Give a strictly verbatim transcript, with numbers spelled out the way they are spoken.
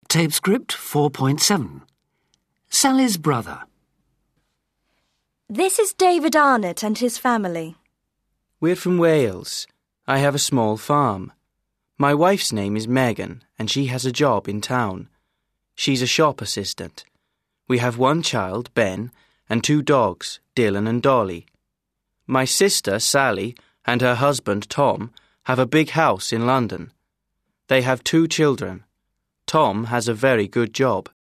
Tape script four point seven. Sally's brother. This is David Arnott and his family. We're from Wales. I have a small farm. My wife's name is Megan and she has a job in town. She's a shop assistant. We have one child, Ben, and two dogs, Dylan and Dolly. My sister, Sally, and her husband, Tom, have a big house in London. They have two children. Tom has a very good job.